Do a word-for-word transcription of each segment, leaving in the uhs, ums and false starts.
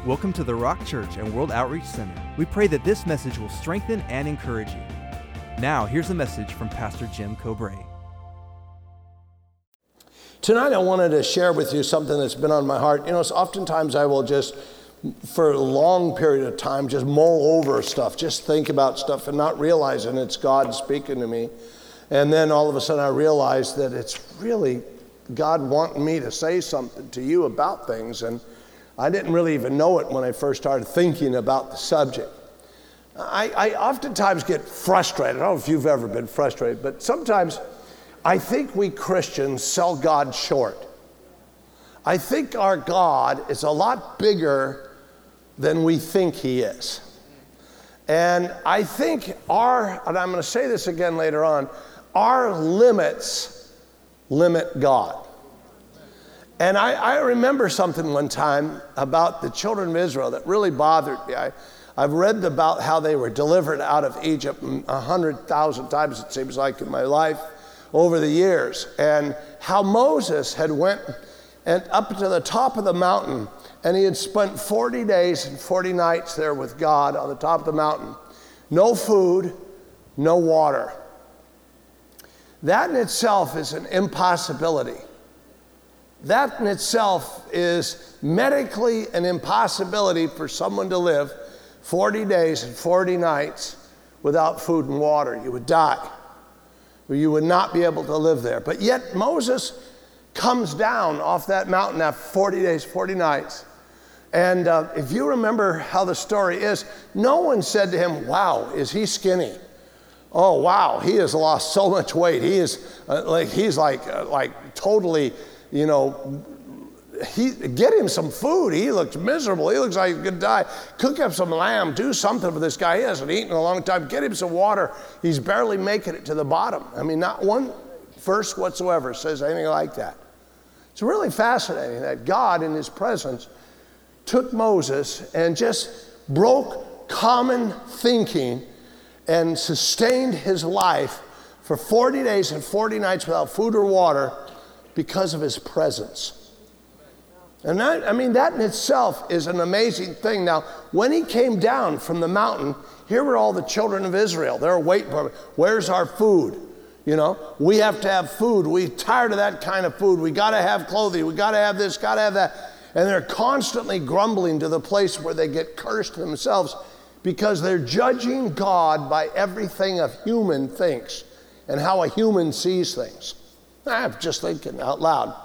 Welcome to the Rock Church and World Outreach Center. We pray that this message will strengthen and encourage you. Now, here's a message from Pastor Jim Cobrae. Tonight I wanted to share with you something that's been on my heart. You know, so oftentimes I will just, for a long period of time, just mull over stuff, just think about stuff and not realizing it's God speaking to me. And then all of a sudden I realize that it's really God wanting me to say something to you about things. And I didn't really even know it when I first started thinking about the subject. I, I oftentimes get frustrated. I don't know if you've ever been frustrated, but sometimes I think we Christians sell God short. I think our God is a lot bigger than we think he is. And I think our, and I'm going to say this again later on, our limits limit God. And I, I remember something one time about the children of Israel that really bothered me. I, I've read about how they were delivered out of Egypt a hundred thousand times, it seems like, in my life over the years. And how Moses had went and up to the top of the mountain, and he had spent forty days and forty nights there with God on the top of the mountain. No food, no water. That in itself is an impossibility. That in itself is medically an impossibility for someone to live forty days and forty nights without food and water. You would die. You would not be able to live there. But yet Moses comes down off that mountain after forty days, forty nights. And uh, if you remember how the story is, no one said to him, wow, is he skinny? Oh, wow, he has lost so much weight. He is uh, like, he's like, uh, like totally, you know, he, get him some food. He looks miserable. He looks like he's going to die. Cook up some lamb. Do something for this guy. He hasn't eaten in a long time. Get him some water. He's barely making it to the bottom. I mean, not one verse whatsoever says anything like that. It's really fascinating that God in his presence took Moses and just broke common thinking and sustained his life for forty days and forty nights without food or water because of his presence. And that, I mean, that in itself is an amazing thing. Now, when he came down from the mountain, here were all the children of Israel. They're waiting for him. Where's our food? You know, we have to have food. We're tired of that kind of food. We got to have clothing. We got to have this, got to have that. And they're constantly grumbling to the place where they get cursed themselves because they're judging God by everything a human thinks and how a human sees things. I'm just thinking out loud.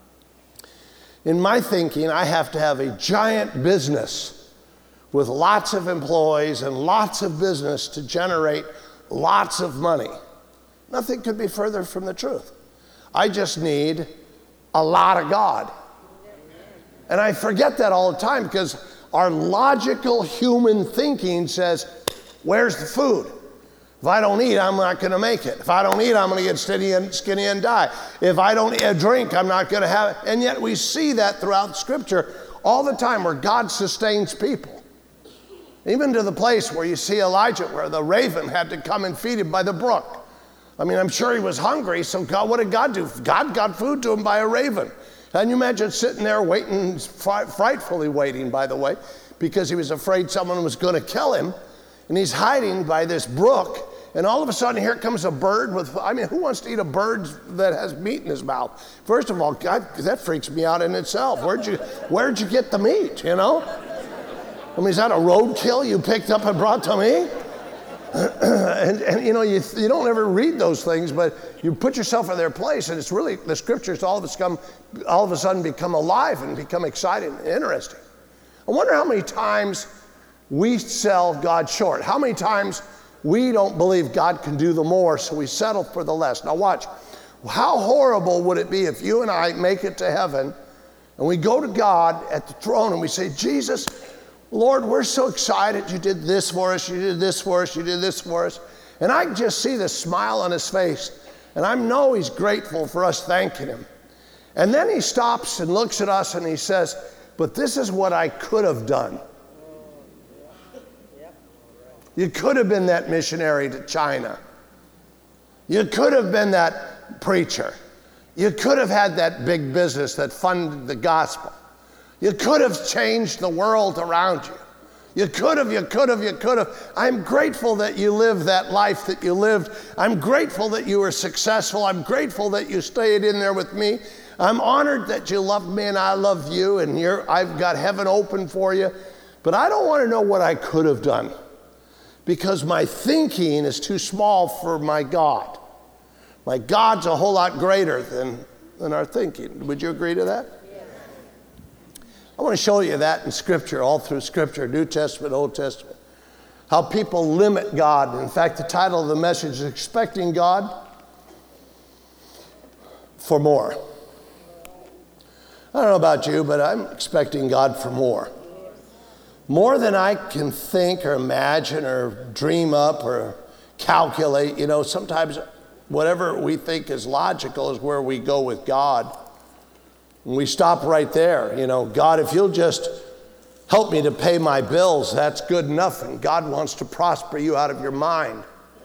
In my thinking, I have to have a giant business with lots of employees and lots of business to generate lots of money. Nothing could be further from the truth. I just need a lot of God. And I forget that all the time because our logical human thinking says, where's the food? If I don't eat, I'm not going to make it. If I don't eat, I'm going to get skinny and, skinny and die. If I don't drink, I'm not going to have it. And yet we see that throughout Scripture all the time where God sustains people. Even to the place where you see Elijah, where the raven had to come and feed him by the brook. I mean, I'm sure he was hungry, so God, what did God do? God got food to him by a raven. Can you imagine sitting there waiting, frightfully waiting, by the way, because he was afraid someone was going to kill him. And he's hiding by this brook, and all of a sudden here comes a bird with, I mean, who wants to eat a bird that has meat in his mouth? First of all, God, that freaks me out in itself. Where'd you, where'd you get the meat, you know? I mean, is that a roadkill you picked up and brought to me? and, and, you know, you, you don't ever read those things, but you put yourself in their place, and it's really, the scriptures all of, us come, all of a sudden become alive and become exciting and interesting. I wonder how many times we sell God short. How many times we don't believe God can do the more, so we settle for the less. Now watch, how horrible would it be if you and I make it to heaven and we go to God at the throne and we say, Jesus, Lord, we're so excited you did this for us, you did this for us, you did this for us. And I can just see the smile on his face, and I know he's grateful for us thanking him. And then he stops and looks at us and he says, but this is what I could have done. You could have been that missionary to China. You could have been that preacher. You could have had that big business that funded the gospel. You could have changed the world around you. You could have, you could have, you could have. I'm grateful that you lived that life that you lived. I'm grateful that you were successful. I'm grateful that you stayed in there with me. I'm honored that you loved me and I love you, and you're, I've got heaven open for you. But I don't want to know what I could have done, because my thinking is too small for my God. My God's a whole lot greater than, than our thinking. Would you agree to that? I want to show you that in Scripture, all through Scripture, New Testament, Old Testament, how people limit God. In fact, the title of the message is Expecting God for More. I don't know about you, but I'm expecting God for more. More than I can think or imagine or dream up or calculate. You know, sometimes whatever we think is logical is where we go with God. And we stop right there. You know, God, if you'll just help me to pay my bills, that's good enough. And God wants to prosper you out of your mind.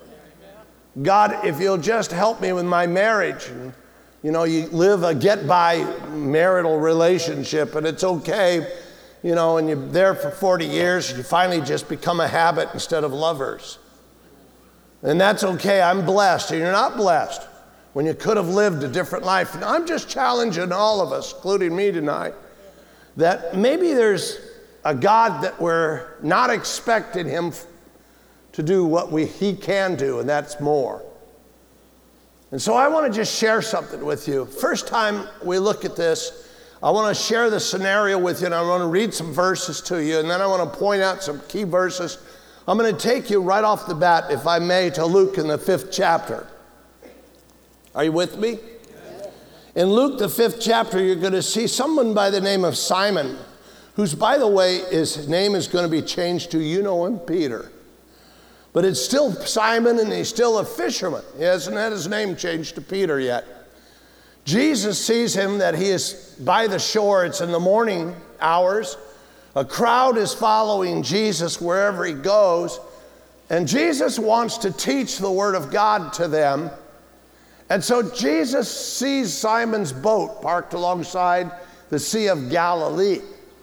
God, if you'll just help me with my marriage. And, you know, you live a get-by marital relationship, and it's okay, you know, and you're there for forty years, you finally just become a habit instead of lovers. And that's okay, I'm blessed, and you're not blessed when you could have lived a different life. And I'm just challenging all of us, including me tonight, that maybe there's a God that we're not expecting him to do what we, he can do, and that's more. And so I want to just share something with you. First time we look at this, I want to share the scenario with you, and I want to read some verses to you, and then I want to point out some key verses. I'm going to take you right off the bat, if I may, to Luke in the fifth chapter. Are you with me? In Luke, the fifth chapter, you're going to see someone by the name of Simon, who's, by the way, his name is going to be changed to, you know him, Peter. But it's still Simon, and he's still a fisherman. He hasn't had his name changed to Peter yet. Jesus sees him that he is by the shore. It's in the morning hours. A crowd is following Jesus wherever he goes. And Jesus wants to teach the word of God to them. And so Jesus sees Simon's boat parked alongside the Sea of Galilee.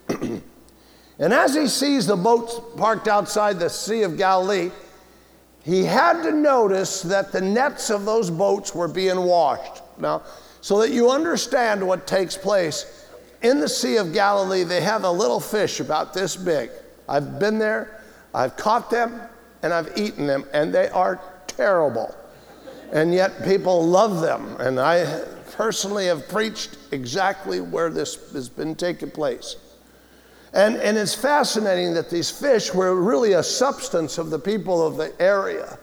And as he sees the boat parked outside the Sea of Galilee, he had to notice that the nets of those boats were being washed. Now, so that you understand what takes place, in the Sea of Galilee, they have a little fish about this big. I've been there, I've caught them, and I've eaten them, and they are terrible. And yet people love them. And I personally have preached exactly where this has been taking place. And, and it's fascinating that these fish were really a substance of the people of the area.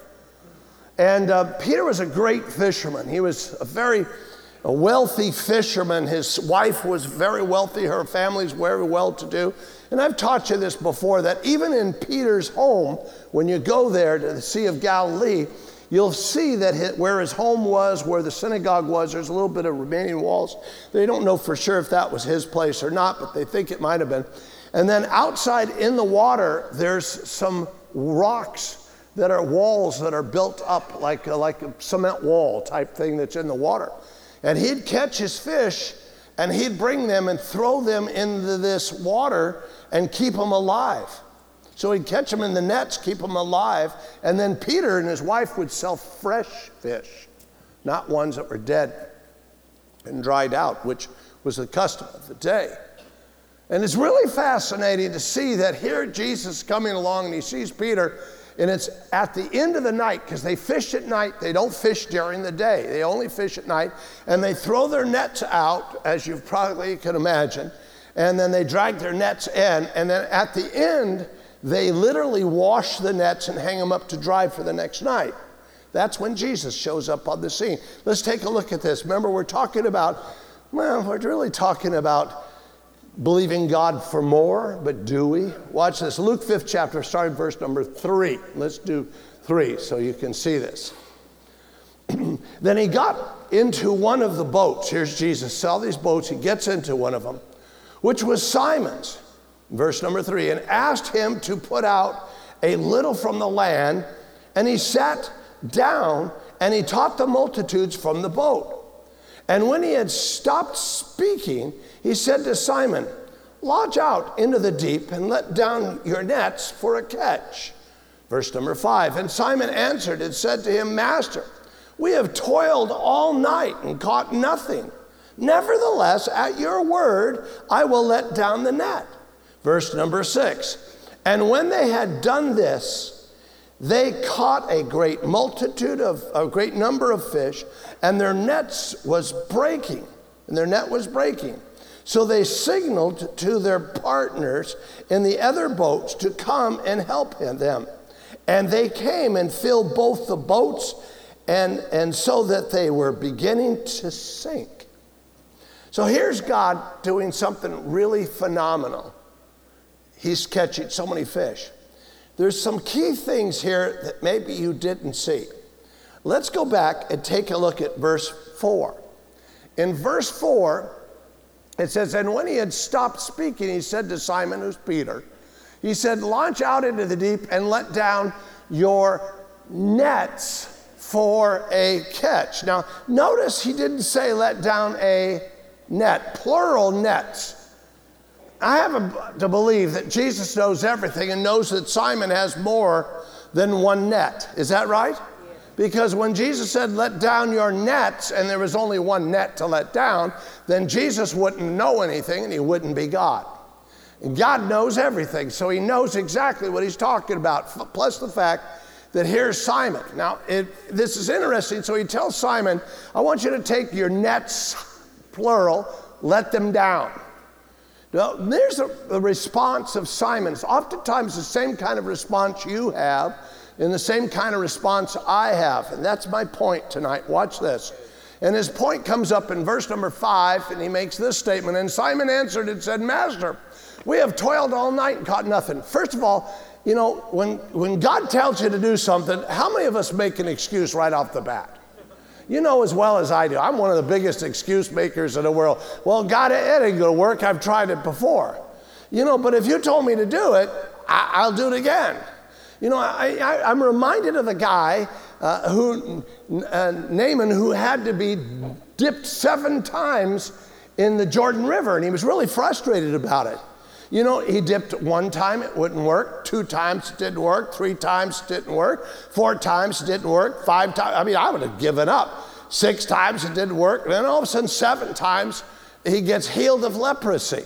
And uh, Peter was a great fisherman. He was a very a wealthy fisherman. His wife was very wealthy. Her family's very well-to-do. And I've taught you this before, that even in Peter's home, when you go there to the Sea of Galilee, you'll see that his, where his home was, where the synagogue was, there's a little bit of remaining walls. They don't know for sure if that was his place or not, but they think it might have been. And then outside in the water, there's some rocks that are walls that are built up like a, like a cement wall type thing that's in the water. And he'd catch his fish, and he'd bring them and throw them into this water and keep them alive. So he'd catch them in the nets, keep them alive, and then Peter and his wife would sell fresh fish, not ones that were dead and dried out, which was the custom of the day. And it's really fascinating to see that here Jesus is coming along, and he sees Peter, and it's at the end of the night, because they fish at night. They don't fish during the day. They only fish at night, and they throw their nets out, as you probably can imagine, and then they drag their nets in, and then at the end, they literally wash the nets and hang them up to dry for the next night. That's when Jesus shows up on the scene. Let's take a look at this. Remember, we're talking about, well, we're really talking about believing God for more, but do we? Watch this. Luke fifth chapter, starting verse number three. Let's do three so you can see this. Then he got into one of the boats. Here's Jesus. Saw these boats. He gets into one of them, which was Simon's. Verse number three, and asked him to put out a little from the land, and he sat down, and he taught the multitudes from the boat. And when he had stopped speaking, he said to Simon, launch out into the deep and let down your nets for a catch. Verse number five, and Simon answered and said to him, Master, we have toiled all night and caught nothing. Nevertheless, at your word, I will let down the net. Verse number six, and when they had done this, they caught a great multitude of, a great number of fish, and their nets was breaking, and their net was breaking. So they signaled to their partners in the other boats to come and help them. And they came and filled both the boats, and, and so that they were beginning to sink. So here's God doing something really phenomenal. He's catching so many fish. There's some key things here that maybe you didn't see. Let's go back and take a look at verse four. In verse four, it says, and when he had stopped speaking, he said to Simon, who's Peter, he said, launch out into the deep and let down your nets for a catch. Now, notice he didn't say let down a net, plural nets. I have to believe that Jesus knows everything and knows that Simon has more than one net. Is that right? Yeah. Because when Jesus said, let down your nets, and there was only one net to let down, then Jesus wouldn't know anything and he wouldn't be God. And God knows everything, so he knows exactly what he's talking about, plus the fact that here's Simon. Now, it, this is interesting. So he tells Simon, I want you to take your nets, plural, let them down. Now, there's a, a response of Simon's. Oftentimes the same kind of response you have and the same kind of response I have. And that's my point tonight. Watch this. And his point comes up in verse number five, and he makes this statement. And Simon answered and said, Master, we have toiled all night and caught nothing. First of all, you know, when, when God tells you to do something, how many of us make an excuse right off the bat? You know as well as I do, I'm one of the biggest excuse makers in the world. Well, God, it ain't gonna work. I've tried it before. You know, but if you told me to do it, I, I'll do it again. You know, I, I, I'm reminded of a guy uh, who, uh, Naaman, who had to be dipped seven times in the Jordan River, and he was really frustrated about it. You know, he dipped one time, it wouldn't work. Two times it didn't work. Three times it didn't work. Four times it didn't work. Five times, I mean, I would have given up. Six times it didn't work. And then all of a sudden, seven times, he gets healed of leprosy.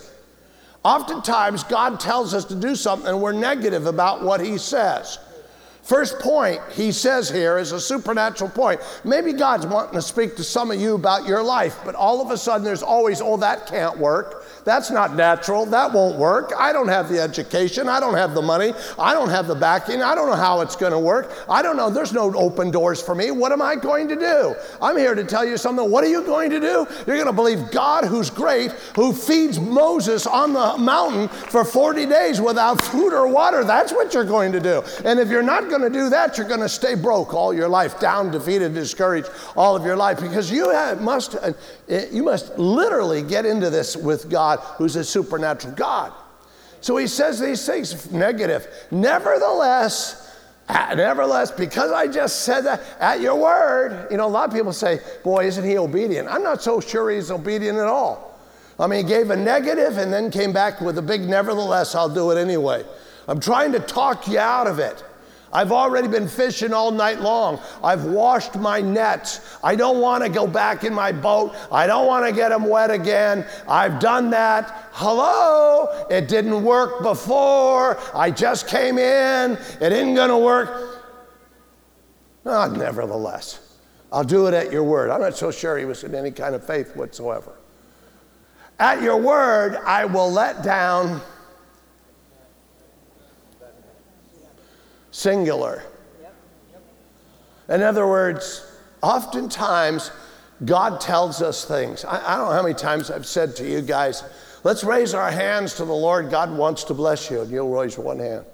Oftentimes, God tells us to do something and we're negative about what he says. First point he says here is a supernatural point. Maybe God's wanting to speak to some of you about your life, but all of a sudden there's always, oh, that can't work. That's not natural. That won't work. I don't have the education. I don't have the money. I don't have the backing. I don't know how it's going to work. I don't know. There's no open doors for me. What am I going to do? I'm here to tell you something. What are you going to do? You're going to believe God, who's great, who feeds Moses on the mountain for forty days without food or water. That's what you're going to do. And if you're not going to do that, you're going to stay broke all your life, down, defeated, discouraged all of your life, because you have, must, uh, you must literally get into this with God, who's a supernatural God. So he says these things negative. Nevertheless, nevertheless, because I just said that, at your word, you know, a lot of people say, boy, isn't he obedient? I'm not so sure he's obedient at all. I mean, he gave a negative and then came back with a big nevertheless, I'll do it anyway. I'm trying to talk you out of it. I've already been fishing all night long. I've washed my nets. I don't want to go back in my boat. I don't want to get them wet again. I've done that. Hello? It didn't work before. I just came in. It isn't going to work. Oh, nevertheless, I'll do it at your word. I'm not so sure he was in any kind of faith whatsoever. At your word, I will let down. Singular. In other words, oftentimes God tells us things. I, I don't know how many times I've said to you guys, let's raise our hands to the Lord. God wants to bless you. And you'll raise one hand.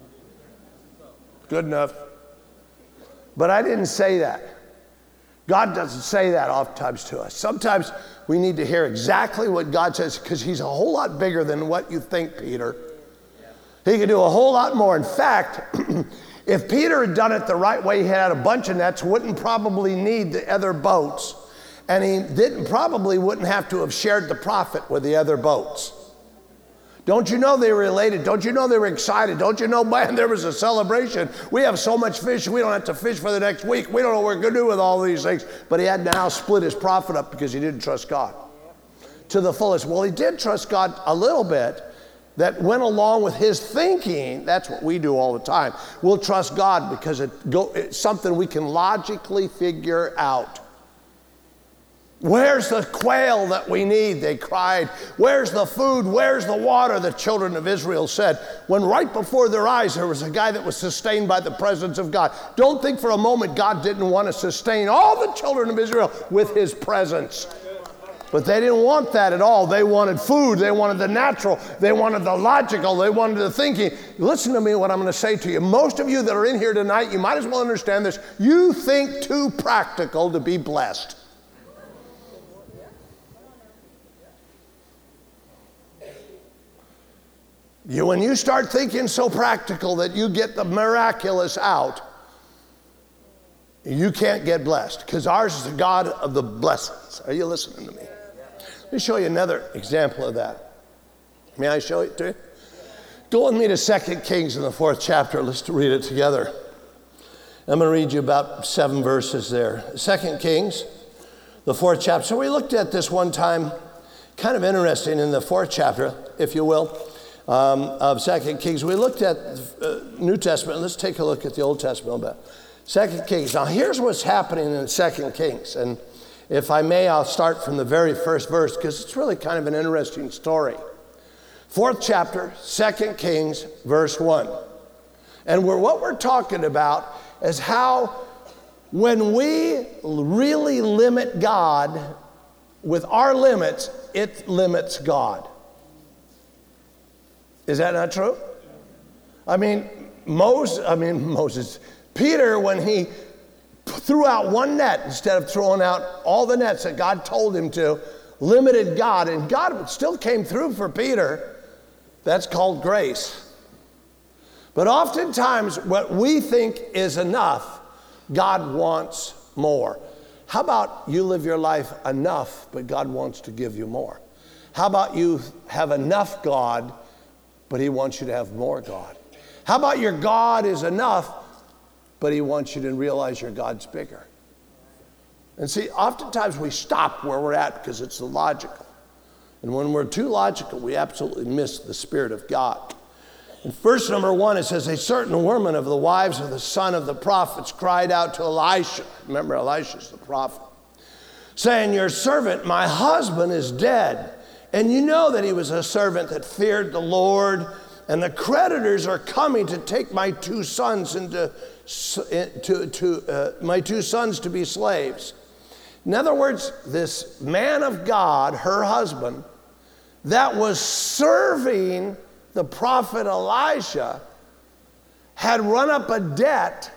Good enough. But I didn't say that. God doesn't say that oftentimes to us. Sometimes we need to hear exactly what God says, because he's a whole lot bigger than what you think, Peter. He could do a whole lot more. In fact, if Peter had done it the right way, he had a bunch of nets, wouldn't probably need the other boats. And he didn't probably wouldn't have to have shared the profit with the other boats. Don't you know they were elated? Don't you know they were excited? Don't you know, man, there was a celebration. We have so much fish, we don't have to fish for the next week. We don't know what we're going to do with all these things. But he had now split his profit up because he didn't trust God to the fullest. Well, he did trust God a little bit. That went along with his thinking. That's what we do all the time. We'll trust God because it go, it's something we can logically figure out. Where's the quail that we need? They cried. Where's the food? Where's the water? The children of Israel said, when right before their eyes there was a guy that was sustained by the presence of God. Don't think for a moment God didn't want to sustain all the children of Israel with his presence. But they didn't want that at all. They wanted food. They wanted the natural. They wanted the logical. They wanted the thinking. Listen to me what I'm going to say to you. Most of you that are in here tonight, you might as well understand this. You think too practical to be blessed. You, when you start thinking so practical that you get the miraculous out, you can't get blessed because ours is the God of the blessings. Are you listening to me? Let me show you another example of that. May I show it to you? Go with me to Second Kings in the fourth chapter. Let's read it together. I'm going to read you about seven verses there. Second Kings, the fourth chapter. So we looked at this one time, kind of interesting in the fourth chapter, if you will, um, of Second Kings. We looked at uh, New Testament. Let's take a look at the Old Testament a bit. Second Kings. Now here's what's happening in Second Kings. And if I may, I'll start from the very first verse because it's really kind of an interesting story. Fourth chapter, Second Kings, verse one. And we're, what we're talking about is how when we really limit God with our limits, it limits God. Is that not true? I mean, Moses, I mean, Moses, Peter, when he threw out one net instead of throwing out all the nets that God told him to, limited God, and God still came through for Peter. That's called grace. But oftentimes, what we think is enough, God wants more. How about you live your life enough, but God wants to give you more? How about you have enough God, but he wants you to have more God? How about your God is enough, but he wants you to realize your God's bigger? And see, oftentimes we stop where we're at because it's illogical. And when we're too logical, we absolutely miss the Spirit of God. In verse number one, it says, a certain woman of the wives of the son of the prophets cried out to Elisha. Remember, Elisha's the prophet, saying, your servant, my husband, is dead. And you know that he was a servant that feared the Lord, and the creditors are coming to take my two sons into to, to uh, my two sons to be slaves. In other words, this man of God, her husband, that was serving the prophet Elisha, had run up a debt,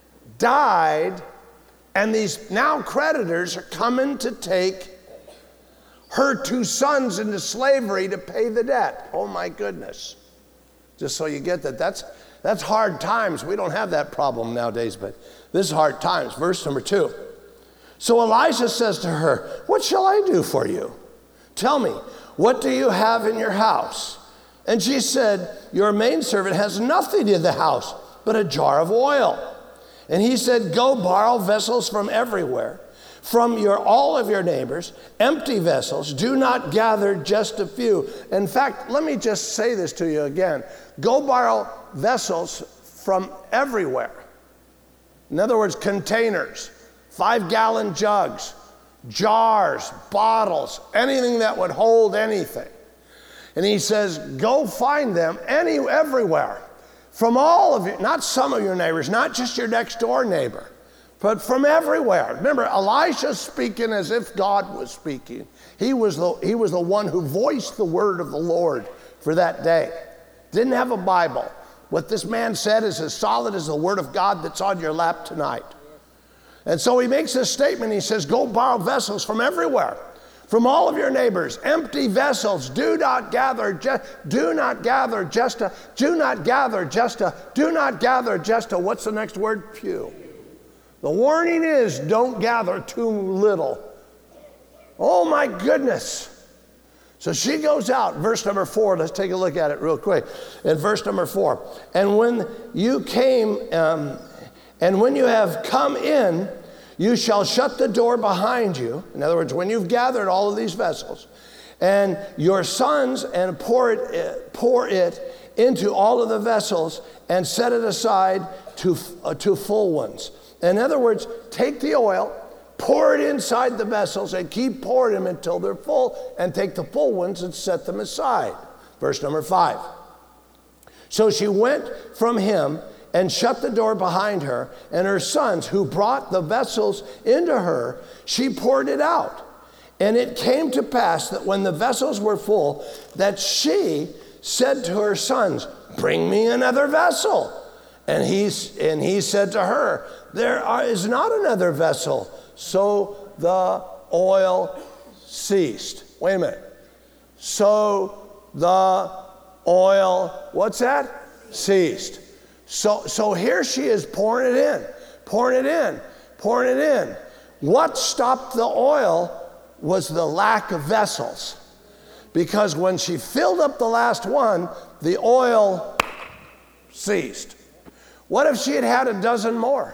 died, and these now creditors are coming to take her two sons into slavery to pay the debt. Oh my goodness. Just so you get that, that's That's hard times. We don't have that problem nowadays, but this is hard times. Verse number two. So Elisha says to her, what shall I do for you? Tell me, what do you have in your house? And she said, your maidservant has nothing in the house but a jar of oil. And he said, go borrow vessels from everywhere, from your all of your neighbors, empty vessels. Do not gather just a few. In fact, let me just say this to you again. Go borrow vessels from everywhere. In other words, containers, five-gallon jugs, jars, bottles, anything that would hold anything. And he says, go find them any everywhere. From all of you, not some of your neighbors, not just your next door neighbor, but from everywhere. Remember, Elisha's speaking as if God was speaking. He was the, he was the one who voiced the word of the Lord for that day. Didn't have a Bible. What this man said is as solid as the word of God that's on your lap tonight. And so he makes this statement. He says, go borrow vessels from everywhere, from all of your neighbors, empty vessels. Do not gather, just, do not gather just a, do not gather just a, do not gather just a, what's the next word? Few. The warning is don't gather too little. Oh my goodness. So she goes out, verse number four, let's take a look at it real quick. In verse number four, and when you came, um, and when you have come in, you shall shut the door behind you. In other words, when you've gathered all of these vessels, and your sons, and pour it, pour it into all of the vessels, and set it aside to, uh, to full ones. In other words, take the oil, pour it inside the vessels, and keep pouring them until they're full, and take the full ones and set them aside. Verse number five. So she went from him and shut the door behind her, and her sons, who brought the vessels into her, she poured it out. And it came to pass that when the vessels were full, that she said to her sons, bring me another vessel. And he, and he said to her, there are, is not another vessel. So the oil ceased. Wait a minute. So the oil, what's that? Ceased. So, so here she is pouring it in, pouring it in, pouring it in. What stopped the oil was the lack of vessels. Because when she filled up the last one, the oil ceased. What if she had had a dozen more?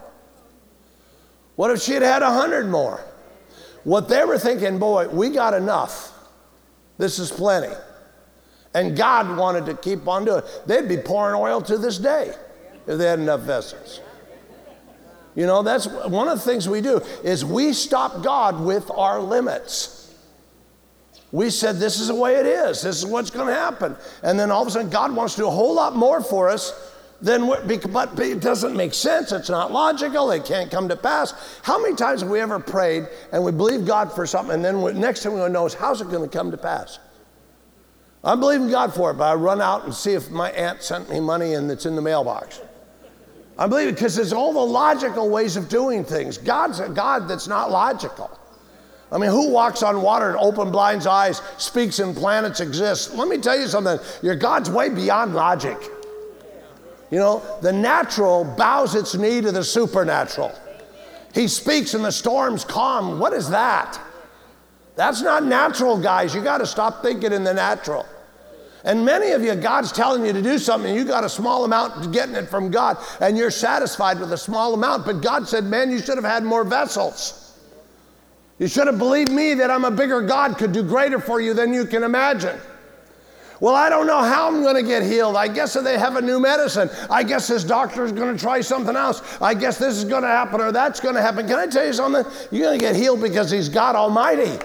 What if she had had a hundred more? What they were thinking, boy, we got enough. This is plenty. And God wanted to keep on doing it. They'd be pouring oil to this day if they had enough vessels. You know, that's one of the things we do, is we stop God with our limits. We said, this is the way it is. This is what's going to happen. And then all of a sudden, God wants to do a whole lot more for us than what, but it doesn't make sense. It's not logical. It can't come to pass. How many times have we ever prayed and we believe God for something, and then we, next thing we know is, how's it going to come to pass? I'm believing God for it, but I run out and see if my aunt sent me money and it's in the mailbox. I believe it because it's all the logical ways of doing things. God's a God that's not logical. I mean, who walks on water and open blind eyes, speaks and planets exist? Let me tell you something. Your God's way beyond logic. You know, the natural bows its knee to the supernatural. He speaks and the storms calm. What is that? That's not natural, guys. You got to stop thinking in the natural. And many of you, God's telling you to do something, you got a small amount getting it from God, and you're satisfied with a small amount. But God said, man, you should have had more vessels. You should have believed me that I'm a bigger God, could do greater for you than you can imagine. Well, I don't know how I'm going to get healed. I guess if they have a new medicine. I guess this doctor is going to try something else. I guess this is going to happen or that's going to happen. Can I tell you something? You're going to get healed because he's God Almighty.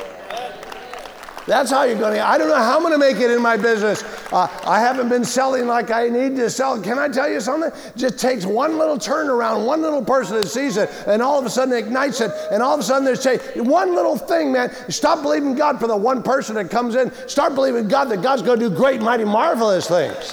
That's how you're going to. I don't know how I'm going to make it in my business. Uh, I haven't been selling like I need to sell. Can I tell you something? It just takes one little turnaround, one little person that sees it, and all of a sudden ignites it, and all of a sudden there's say one little thing, man. Stop believing God for the one person that comes in. Start believing God that God's going to do great, mighty, marvelous things.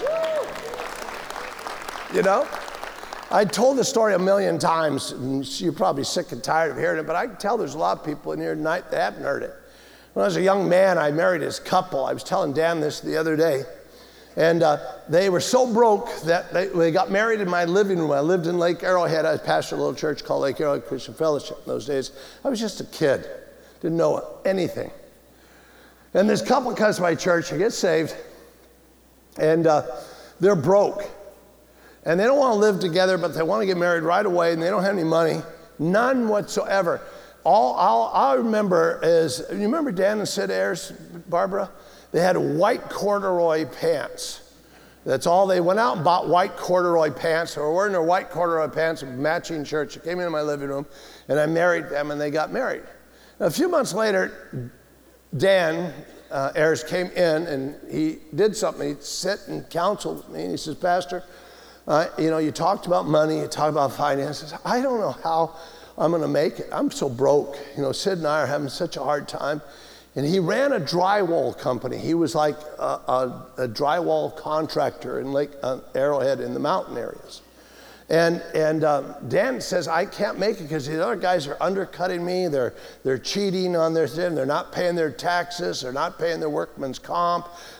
You know? I told the story a million times, and you're probably sick and tired of hearing it, but I can tell there's a lot of people in here tonight that haven't heard it. When I was a young man, I married this couple. I was telling Dan this the other day. And uh, they were so broke that they, they got married in my living room. I lived in Lake Arrowhead. I pastored a little church called Lake Arrowhead Christian Fellowship in those days. I was just a kid, didn't know anything. And this couple comes to my church and gets saved. And uh, they're broke. And they don't want to live together, but they want to get married right away. And they don't have any money, none whatsoever. All I'll, I remember is, you remember Dan and Sid Ayers, Barbara? They had white corduroy pants. That's all. They went out and bought white corduroy pants. They were wearing their white corduroy pants, matching shirts. They came into my living room, and I married them, and they got married. Now, a few months later, Dan uh, Ayers came in, and he did something. He sat and counseled me, and he says, Pastor, uh, you know, you talked about money, you talked about finances. I don't know how I'm going to make it. I'm so broke. You know, Sid and I are having such a hard time. And he ran a drywall company. He was like a, a, a drywall contractor in Lake uh, Arrowhead in the mountain areas. And and uh, Dan says, I can't make it because the other guys are undercutting me. They're they're cheating on their thing. They're not paying their taxes. They're not paying their workman's comp.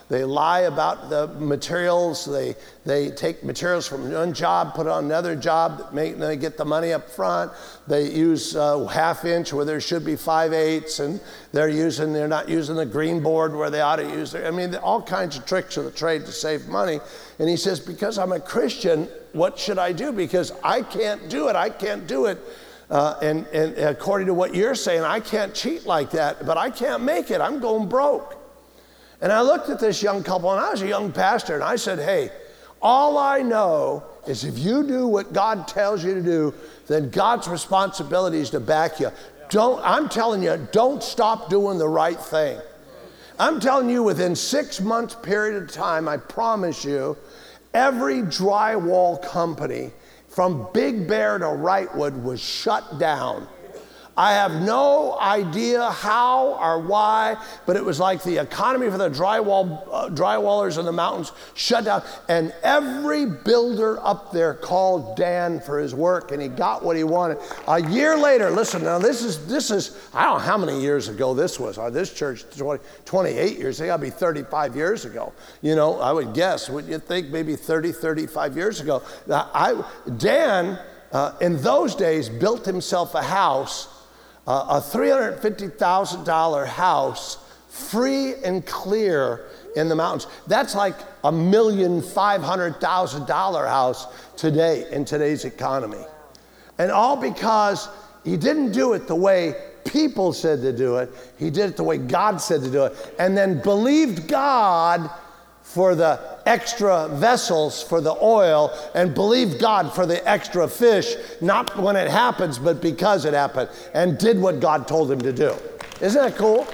They lie about the materials. They they take materials from one job, put it on another job, make, they get the money up front. They use uh, half inch where there should be five eighths, and they're using they're not using the green board where they ought to use their, I mean, all kinds of tricks of the trade to save money. And he says, because I'm a Christian, what should I do? Because I can't do it. I can't do it. Uh, and, and according to what you're saying, I can't cheat like that, but I can't make it. I'm going broke. And I looked at this young couple, and I was a young pastor, and I said, hey, all I know is if you do what God tells you to do, then God's responsibility is to back you. Don't, I'm telling you, don't stop doing the right thing. I'm telling you, within six months period of time, I promise you, every drywall company from Big Bear to Wrightwood was shut down. I have no idea how or why, but it was like the economy for the drywall uh, drywallers in the mountains shut down. And every builder up there called Dan for his work, and he got what he wanted. A year later, listen, now this is, this is I don't know how many years ago this was. Uh, this church, twenty, twenty-eight years, they got to be thirty-five years ago. You know, I would guess, would you think maybe thirty, thirty-five years ago. Uh, I, Dan, uh, in those days, built himself a house, Uh, a three hundred fifty thousand dollars house, free and clear in the mountains. That's like a million five hundred thousand dollar house today in today's economy. And all because he didn't do it the way people said to do it. He did it the way God said to do it. And then believed God for the extra vessels for the oil, and believed God for the extra fish, not when it happens, but because it happened, and did what God told him to do. Isn't that cool?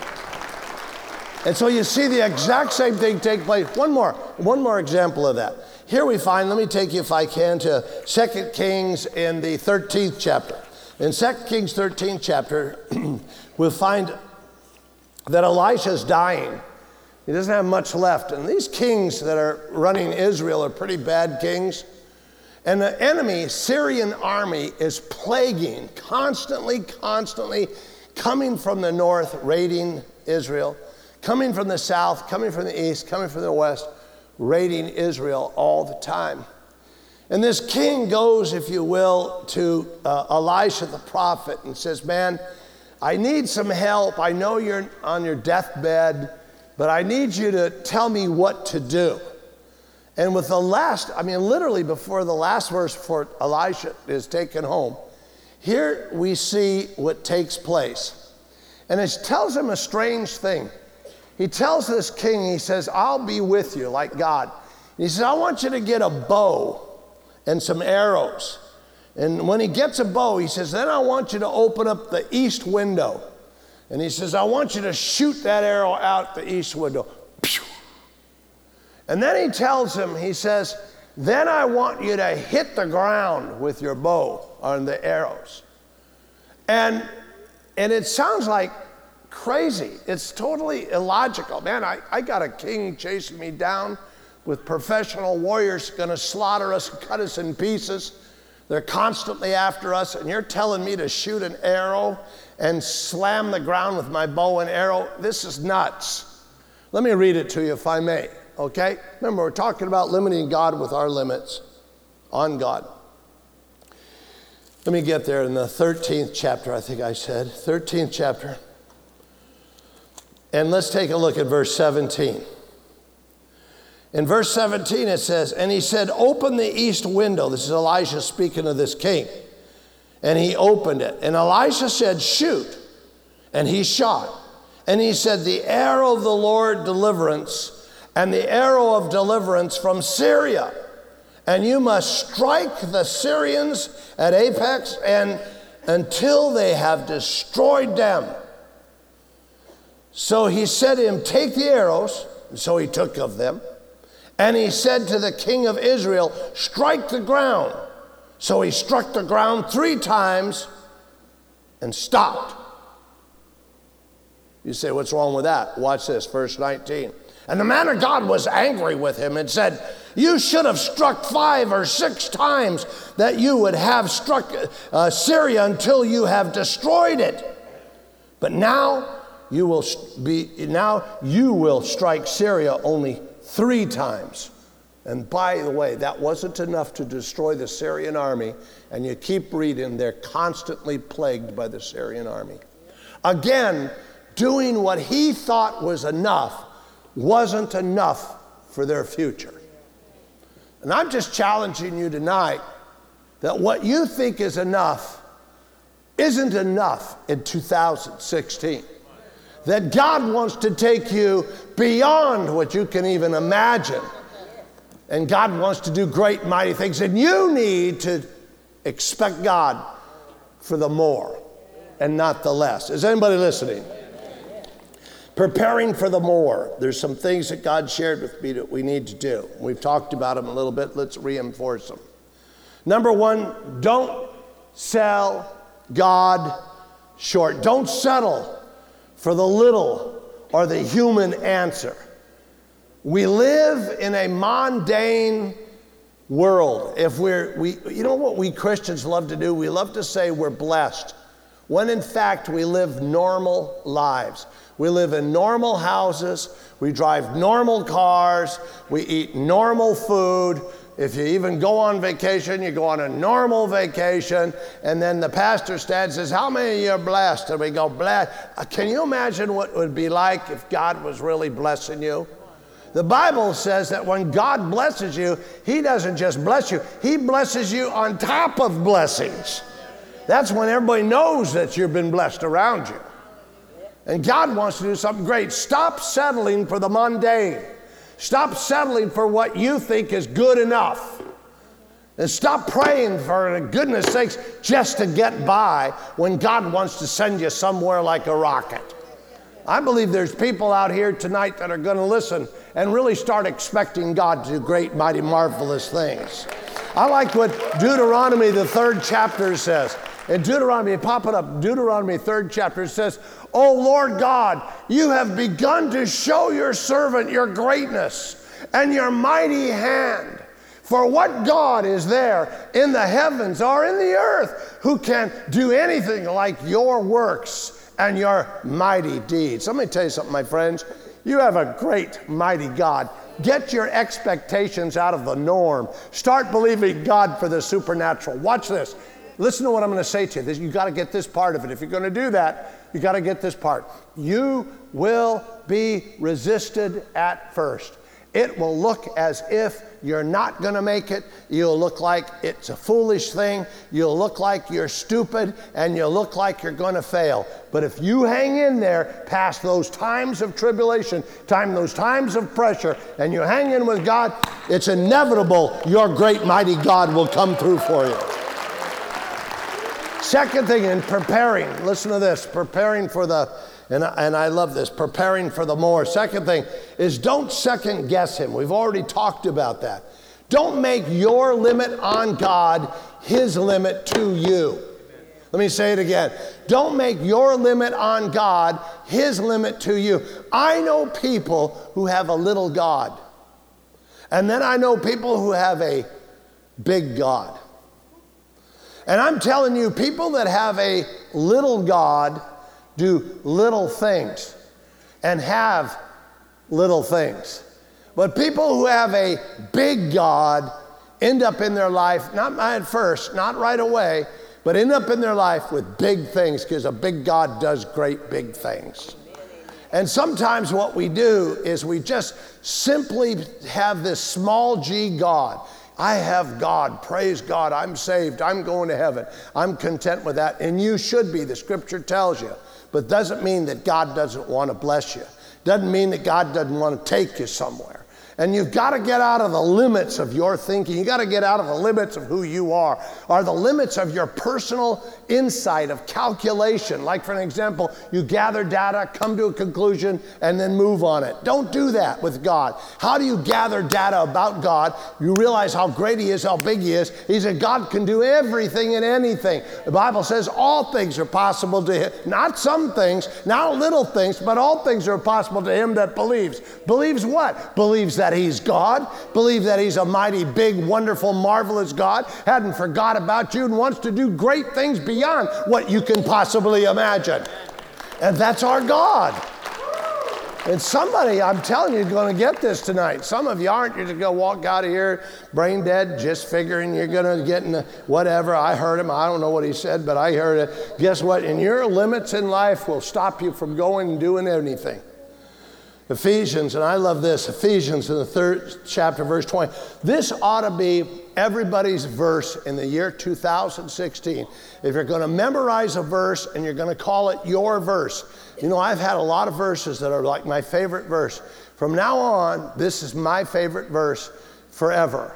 And so you see the exact same thing take place. One more, one more example of that. Here we find, let me take you, if I can, to Second Kings in the thirteenth chapter. In Second Kings thirteenth chapter, we'll find that Elisha's dying. He doesn't have much left. And these kings that are running Israel are pretty bad kings. And the enemy, Syrian army, is plaguing, constantly, constantly coming from the north, raiding Israel, coming from the south, coming from the east, coming from the west, raiding Israel all the time. And this king goes, if you will, to uh, Elisha the prophet and says, man, I need some help. I know you're on your deathbed, but I need you to tell me what to do. And with the last, I mean, literally before the last verse, before Elisha is taken home, here we see what takes place. And it tells him a strange thing. He tells this king, he says, I'll be with you like God. And he says, I want you to get a bow and some arrows. And when he gets a bow, he says, then I want you to open up the east window. And he says, I want you to shoot that arrow out the east window. And then he tells him, he says, then I want you to hit the ground with your bow on the arrows. And, and it sounds like crazy. It's totally illogical. Man, I, I got a king chasing me down with professional warriors gonna slaughter us and cut us in pieces. They're constantly after us, and you're telling me to shoot an arrow and slam the ground with my bow and arrow? This is nuts. Let me read it to you if I may, okay? Remember, we're talking about limiting God with our limits on God. Let me get there in the thirteenth chapter, I think I said, thirteenth chapter. And let's take a look at verse seventeen. In verse seventeen it says, and he said, open the east window. This is Elisha speaking of this king. And he opened it. And Elisha said, shoot. And he shot. And he said, the arrow of the Lord deliverance, and the arrow of deliverance from Syria. And you must strike the Syrians at apex and until they have destroyed them. So he said to him, take the arrows. And so he took of them. And he said to the king of Israel, strike the ground. So he struck the ground three times and stopped. You say, what's wrong with that? Watch this, verse nineteen. And the man of God was angry with him and said, you should have struck five or six times, that you would have struck uh, Syria until you have destroyed it. But now you will be, now you will strike Syria only three times. And by the way, that wasn't enough to destroy the Syrian army. And you keep reading, they're constantly plagued by the Syrian army. Again, doing what he thought was enough wasn't enough for their future. And I'm just challenging you tonight that what you think is enough isn't enough in two thousand sixteen. That God wants to take you beyond what you can even imagine. And God wants to do great, mighty things. And you need to expect God for the more and not the less. Is anybody listening? Preparing for the more. There's some things that God shared with me that we need to do. We've talked about them a little bit. Let's reinforce them. Number one, don't sell God short. Don't settle for the little or the human answer. We live in a mundane world. If we're, we, you know what we Christians love to do? We love to say we're blessed, when in fact we live normal lives. We live in normal houses, we drive normal cars, we eat normal food. If you even go on vacation, you go on a normal vacation, and then the pastor stands and says, how many of you are blessed? And we go, blessed. Can you imagine what it would be like if God was really blessing you? The Bible says that when God blesses you, he doesn't just bless you, he blesses you on top of blessings. That's when everybody knows that you've been blessed around you. And God wants to do something great. Stop settling for the mundane. Stop settling for what you think is good enough. And stop praying for goodness sakes just to get by when God wants to send you somewhere like a rocket. I believe there's people out here tonight that are going to listen and really start expecting God to do great, mighty, marvelous things. I like what Deuteronomy, the third chapter says. In Deuteronomy, pop it up, Deuteronomy third chapter, it says, O Lord God, you have begun to show your servant your greatness and your mighty hand. For what God is there in the heavens or in the earth who can do anything like your works and your mighty deeds? Let me tell you something, my friends. You have a great, mighty God. Get your expectations out of the norm. Start believing God for the supernatural. Watch this. Listen to what I'm going to say to you. You've got to get this part of it. If you're going to do that, you've got to get this part. You will be resisted at first. It will look as if you're not going to make it. You'll look like it's a foolish thing. You'll look like you're stupid, and you'll look like you're going to fail. But if you hang in there past those times of tribulation, time those times of pressure, and you hang in with God, it's inevitable your great mighty God will come through for you. Second thing, in preparing, listen to this, preparing for the, and I, and I love this, preparing for the more. Second thing is don't second guess him. We've already talked about that. Don't make your limit on God his limit to you. Let me say it again. Don't make your limit on God his limit to you. I know people who have a little God. And then I know people who have a big God. And I'm telling you, people that have a little God do little things and have little things. But people who have a big God end up in their life, not at first, not right away, but end up in their life with big things, because a big God does great big things. And sometimes what we do is we just simply have this small g God. I have God, praise God, I'm saved, I'm going to heaven. I'm content with that, and you should be, the scripture tells you. But doesn't mean that God doesn't want to bless you. Doesn't mean that God doesn't want to take you somewhere. And you've got to get out of the limits of your thinking. You've got to get out of the limits of who you are, or the limits of your personal insight of calculation. Like, for an example, you gather data, come to a conclusion, and then move on it. Don't do that with God. How do you gather data about God? You realize how great he is, how big he is. He said God can do everything and anything. The Bible says all things are possible to him. Not some things, not little things, but all things are possible to him that believes. Believes what? Believes that he's God, believe that he's a mighty, big, wonderful, marvelous God, hadn't forgot about you, and wants to do great things beyond what you can possibly imagine. And that's our God. And somebody, I'm telling you, is going to get this tonight. Some of you aren't. You're just going to walk out of here brain dead, just figuring you're going to get in the whatever. I heard him. I don't know what he said, but I heard it. Guess what? And your limits in life will stop you from going and doing anything. Ephesians, and I love this, Ephesians in the third chapter, verse twenty. This ought to be everybody's verse in the year two thousand sixteen. If you're going to memorize a verse and you're going to call it your verse. You know, I've had a lot of verses that are like my favorite verse. From now on, this is my favorite verse forever.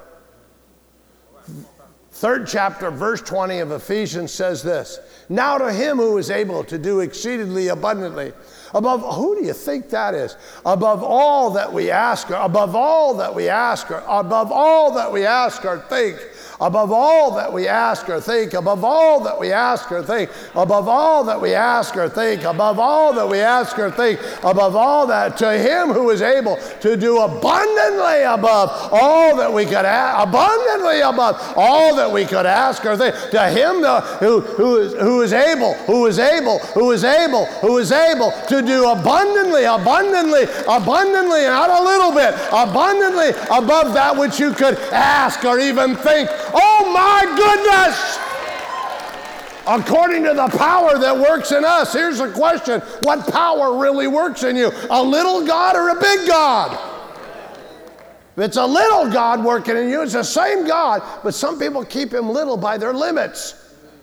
Third chapter, verse twenty of Ephesians says this. Now to him who is able to do exceedingly abundantly, above, who do you think that is? Above all that we ask or, above all that we ask or, above all that we ask or think, above all that we ask or think, above all that we ask or think, above all that we ask or think, above all that we ask or think, above all that, to him who is able to do abundantly above all that we could ask, abundantly above all that we could ask or think, to him the, who, who, is, who is able, who is able, who is able, who is able to do abundantly, abundantly, abundantly, not a little bit, abundantly above that which you could ask or even think. Oh my goodness! According to the power that works in us, here's the question. What power really works in you? A little God or a big God? If it's a little God working in you, it's the same God, but some people keep him little by their limits.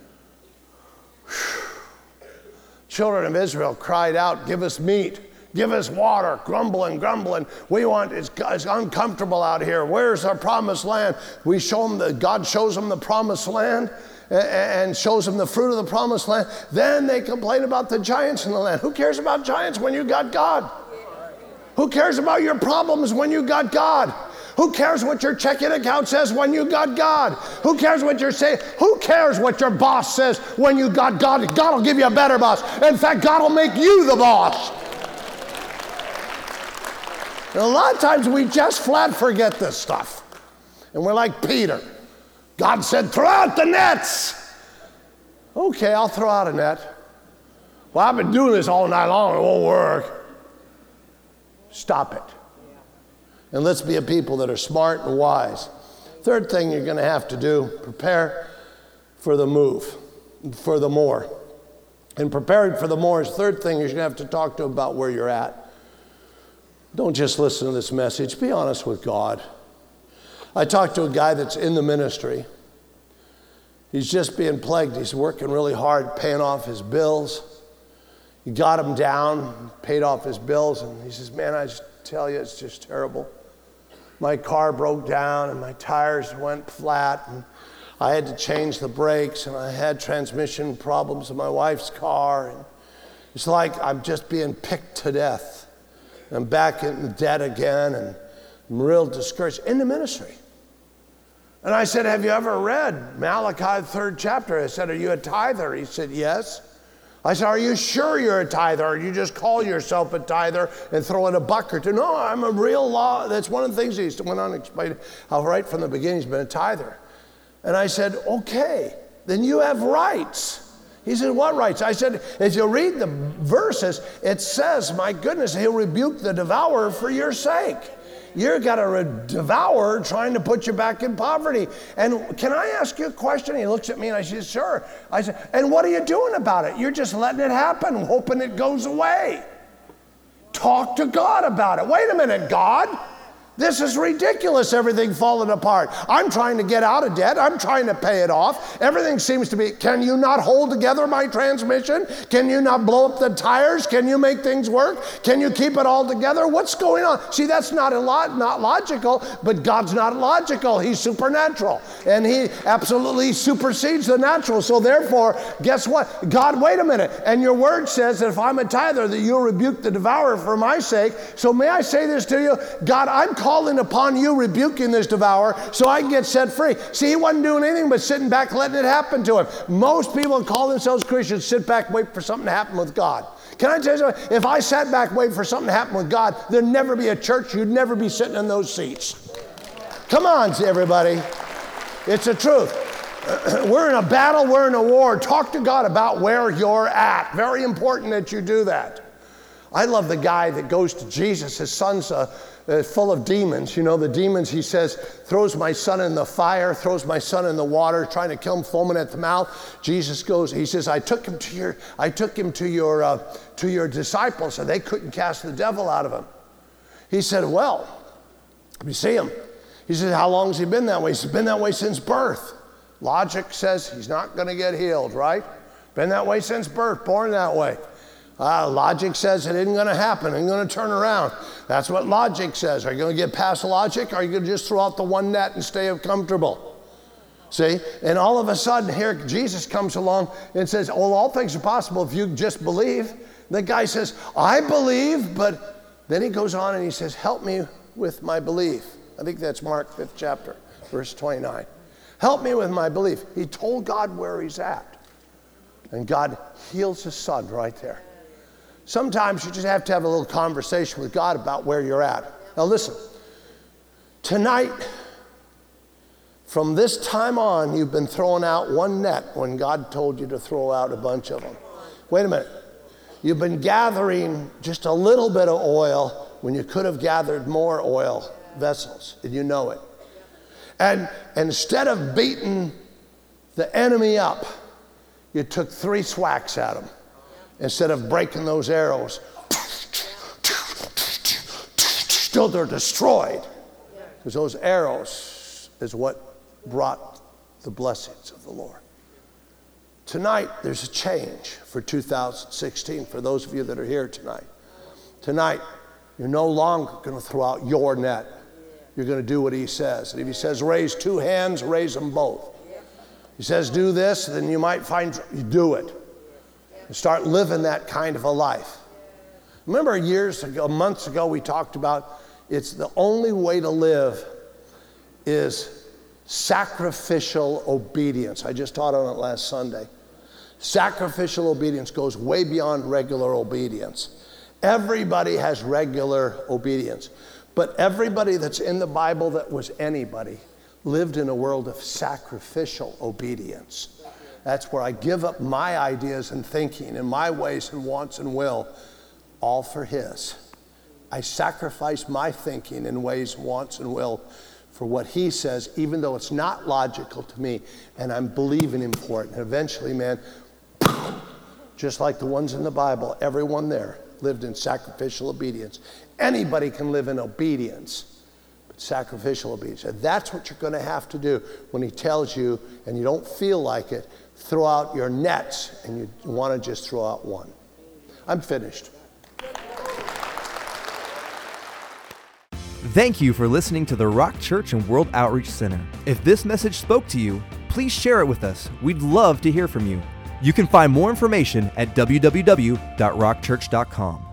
Children of Israel cried out, give us meat. Give us water, grumbling, grumbling. We want, it's, it's uncomfortable out here. Where's our promised land? We show them that God shows them the promised land and shows them the fruit of the promised land. Then they complain about the giants in the land. Who cares about giants when you got God? Who cares about your problems when you got God? Who cares what your checking account says when you got God? Who cares what you're saying? Who cares what your boss says when you got God? God will give you a better boss. In fact, God will make you the boss. And a lot of times we just flat forget this stuff. And we're like Peter. God said, throw out the nets. Okay, I'll throw out a net. Well, I've been doing this all night long. It won't work. Stop it. And let's be a people that are smart and wise. Third thing you're going to have to do, prepare for the move, for the more. And preparing for the more is third thing you're going to have to talk to about where you're at. Don't just listen to this message. Be honest with God. I talked to a guy that's in the ministry. He's just being plagued. He's working really hard, paying off his bills. He got him down, paid off his bills, and he says, man, I just tell you, it's just terrible. My car broke down, and my tires went flat, and I had to change the brakes, and I had transmission problems in my wife's car. And it's like I'm just being picked to death. I'm back in debt again, and I'm real discouraged in the ministry. And I said, have you ever read Malachi, third chapter? I said, are you a tither? He said, yes. I said, are you sure you're a tither, or you just call yourself a tither and throw in a buck or two? No, I'm a real law. That's one of the things he went on to explain how right from the beginning he's been a tither. And I said, okay, then you have rights. He said, what rights? I said, if you read the verses, it says, my goodness, he'll rebuke the devourer for your sake. You've got a devourer trying to put you back in poverty. And can I ask you a question? He looks at me and I said, sure. I said, and what are you doing about it? You're just letting it happen, hoping it goes away. Talk to God about it. Wait a minute, God. This is ridiculous, everything falling apart. I'm trying to get out of debt. I'm trying to pay it off. Everything seems to be, can you not hold together my transmission? Can you not blow up the tires? Can you make things work? Can you keep it all together? What's going on? See, that's not a lot, not logical, but God's not logical. He's supernatural, and he absolutely supersedes the natural. So therefore, guess what? God, wait a minute. And your word says that if I'm a tither, that you'll rebuke the devourer for my sake. So may I say this to you? God, I'm calling upon you, rebuking this devourer so I can get set free. See, he wasn't doing anything but sitting back, letting it happen to him. Most people who call themselves Christians sit back, wait for something to happen with God. Can I tell you something? If I sat back, wait for something to happen with God, there'd never be a church. You'd never be sitting in those seats. Come on, everybody. It's the truth. We're in a battle, we're in a war. Talk to God about where you're at. Very important that you do that. I love the guy that goes to Jesus. His son's uh, uh, full of demons. You know, the demons, he says, throws my son in the fire, throws my son in the water, trying to kill him, foaming at the mouth. Jesus goes, he says, I took him to your, I took him to your, uh, to your disciples, and they couldn't cast the devil out of him. He said, well, you see him. He said, how long has he been that way? He's been that way since birth. Logic says he's not going to get healed, right? Been that way since birth, born that way. Uh, logic says it isn't going to happen. It ain't going to turn around. That's what logic says. Are you going to get past logic, or are you going to just throw out the one net and stay comfortable? See? And all of a sudden, here Jesus comes along and says, well, all things are possible if you just believe. The guy says, I believe, but then he goes on and he says, help me with my belief. I think that's Mark fifth chapter, verse twenty-nine. Help me with my belief. He told God where he's at. And God heals his son right there. Sometimes you just have to have a little conversation with God about where you're at. Now listen, tonight, from this time on, you've been throwing out one net when God told you to throw out a bunch of them. Wait a minute. You've been gathering just a little bit of oil when you could have gathered more oil vessels, and you know it. And instead of beating the enemy up, you took three swacks at him. Instead of breaking those arrows, still they're destroyed. Because those arrows is what brought the blessings of the Lord. Tonight, there's a change for two thousand sixteen for those of you that are here tonight. Tonight, you're no longer going to throw out your net. You're going to do what he says. And if he says raise two hands, raise them both. He says do this, then you might find, you do it. And start living that kind of a life. Remember years ago, months ago, we talked about it's the only way to live is sacrificial obedience. I just taught on it last Sunday. Sacrificial obedience goes way beyond regular obedience. Everybody has regular obedience. But everybody that's in the Bible that was anybody lived in a world of sacrificial obedience. That's where I give up my ideas and thinking and my ways and wants and will, all for his. I sacrifice my thinking and ways, wants, and will for what he says, even though it's not logical to me, and I'm believing him for it. And eventually, man, just like the ones in the Bible, everyone there lived in sacrificial obedience. Anybody can live in obedience, but sacrificial obedience. And that's what you're going to have to do when he tells you, and you don't feel like it, throw out your nets, and you want to just throw out one. I'm finished. Thank you for listening to the Rock Church and World Outreach Center. If this message spoke to you, please share it with us. We'd love to hear from you. You can find more information at w w w dot rock church dot com.